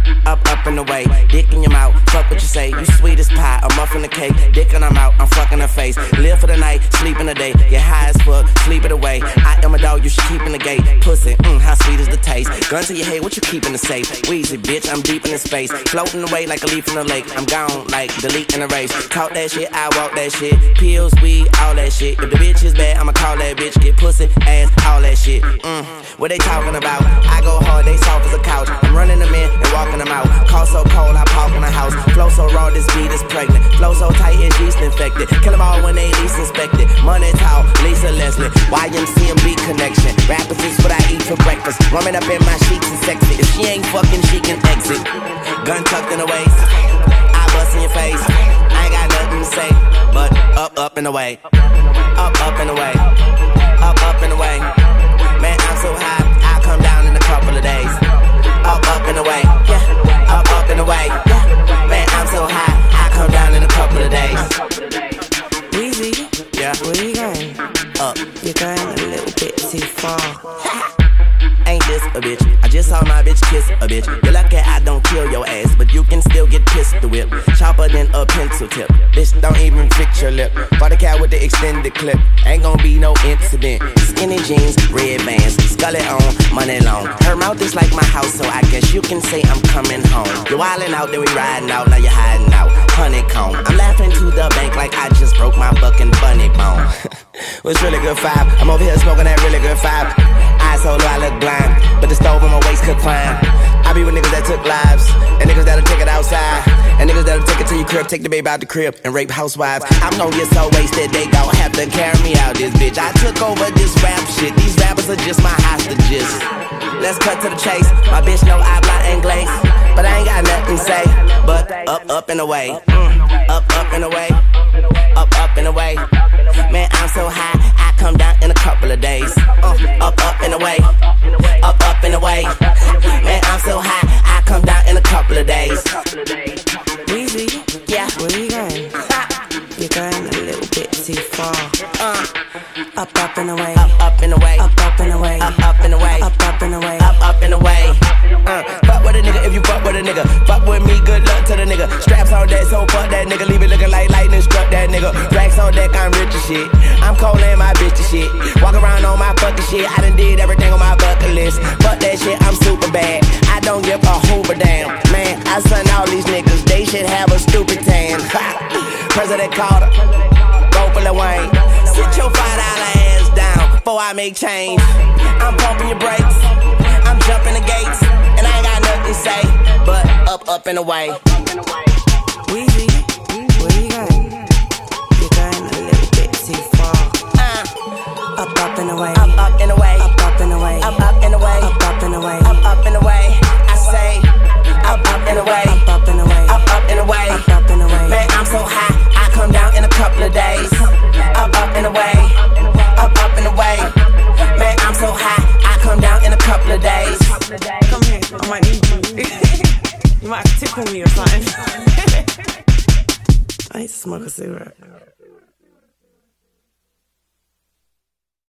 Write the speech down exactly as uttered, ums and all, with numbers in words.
Up, up and away, dick in your mouth, fuck what you say. You sweet as pie, a muffin, a cake. Dick and I'm out, I'm fucking her face. Live for the night, sleep in the day. Get high as fuck, sleep it away. I am a dog, you should keep in the gate. Pussy, mmm, how sweet is the taste. Gun to your head, what you keep in the safe? Wheezy, bitch, I'm deep in the space. Floating away like a leaf in the lake. I'm gone, like delete in the race. Talk that shit, I walk that shit. Pills, weed, all that shit. If the bitch is bad, I'ma call that bitch. Get pussy, ass, all that shit. Mmm, what they talking about? I go hard, they soft as a couch. I'm running them in and walking them out. Call so cold, I park in the house. Flow so raw, this beat is pregnant. Flow so tight, it's yeast infected. Kill them all when they least inspected. Money talk, Lisa Leslie. Y M C M B connection. Rappers is what I eat for breakfast. Woman up in my sheets and sexy. If she ain't fucking, she can exit. Gun tucked in the waist. I bust in your face. I ain't got nothing to say, but up, up and away. Up, up and away. Up, up and away. Man, I'm so high, I'll come down in a couple of days. Up, up and away. Yeah. Up, up and away. Yeah. Man, I'm so high, I come down in a couple of days. Weezy, yeah. Where you going? Up. You're going a little bit too far. Ain't this a bitch? I just saw my bitch kiss a bitch. You're lucky I don't kill your ass, but you can still get pistol whip. Sharper than a pencil tip. Bitch, don't even fix your lip. For the cat with the extended clip. Ain't gon' be no incident. Skinny jeans, red bands, scully on, money long. Her mouth is like my house, so I guess you can say I'm coming home. You're wildin' out, then we riding out, now you're hiding out. Honeycomb. I'm laughing to the bank like I just broke my fucking bunny bone. Was really good vibe. I'm over here smoking that really good vibe. Eyes so low, I look blind, but the stove on my waist could climb. I be with niggas that took lives, and niggas that'll take it outside, and niggas that'll take it to your crib, take the baby out the crib, and rape housewives. I'm gon' get so wasted, they gon' have to carry me out this bitch. I took over this rap shit, these rappers are just my hostages. Let's cut to the chase, my bitch know I blind and glaze, but I ain't got nothing to say, but up, up and away. Mm. Up, up and away. Up, up and away. Man, I'm so high, I come down in a couple of days. Uh, up, up and away. Up, up and away. Man, I'm so high, I come down in a couple of days. Weezy, yeah. Where you going? You're going a little bit too far. Uh, up, up and away. Up, up and away. Up, up and away. Up, up and away. Up, up and away. Up, up and away. Uh, fuck with a nigga if you fuck with a nigga. Fuck with me, good luck to the nigga. Straps on deck, so fuck that nigga. Leave it looking like lightning struck that nigga. Racks on deck, I'm rich as shit. I'm cold and my bitch as shit. Walk around on my fucking shit. I done did everything on my bucket list. Fuck that shit, I'm super bad. I don't give a hoover damn. Man, I son all these niggas. They should have a stupid tan. President Carter, go for Lil Wayne. Sit your five dollar ass down before I make change. I'm pumping your brakes. I'm jumping the gates. And I ain't got nothing to say, but up, up and away. Weezy, where you going? You're going a little bit too far. Uh, up, up and away. Up, up and away. Up, up and away. Up, up and away. Up, up and away. Up, up and away. I say, up, up and away. Up, up and away. Up, up and away. Up, up and away. Man, I'm so high, I come down in a couple of days. Up, up and away. Up, up and away. Man, I'm so high, I come down in a couple of days. Come here, I might need you. You might have to tickle me or something. I need to smoke a cigarette.